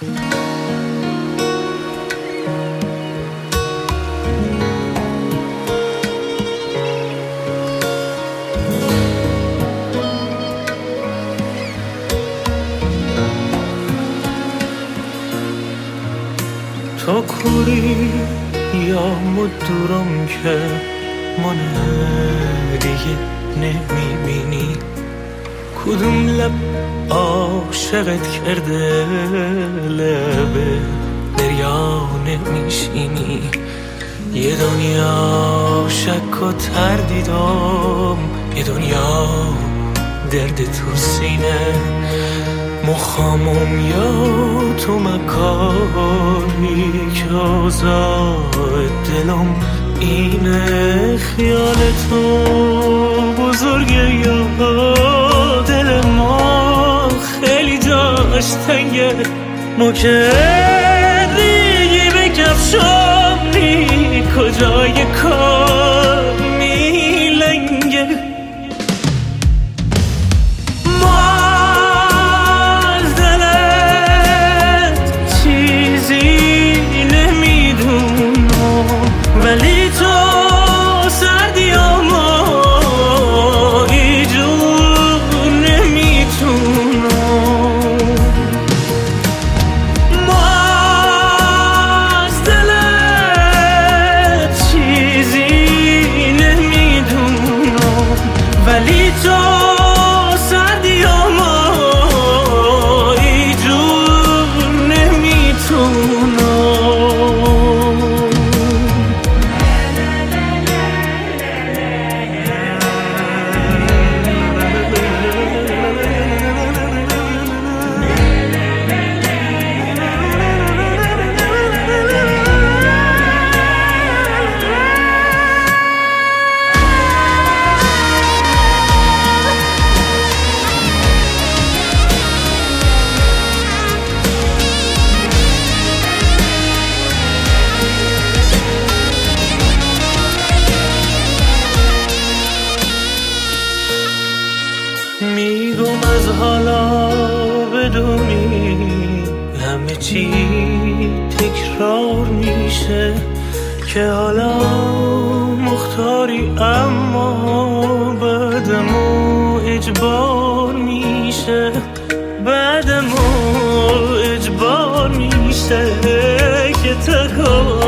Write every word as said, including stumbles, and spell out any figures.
تو کوری یا مدورم که من دیگه نمیبینی، کدوم لب عاشقت کرده لبه دریا نمیشینی. یه دنیا شک و تردیدم، یه دنیا درد تو سینه، مخامم یا تو مکاری که آزاد دلم اینه. خیال تو بزرگه یا دل ما خیلی جاش تنگه، ما که دیگه بکفشم نی کجای کار میلنگه. ولی تو سردی و ما ایجور نمیتونم، ما از دلت چیزی نمیدونم، ولی تو سردی و ما ایجور نمیتونم. میگم از حالا بدونی همه چی تکرار میشه، که حالا مختاری اما بعدمو اجبار میشه، بعدمو اجبار میشه که تکار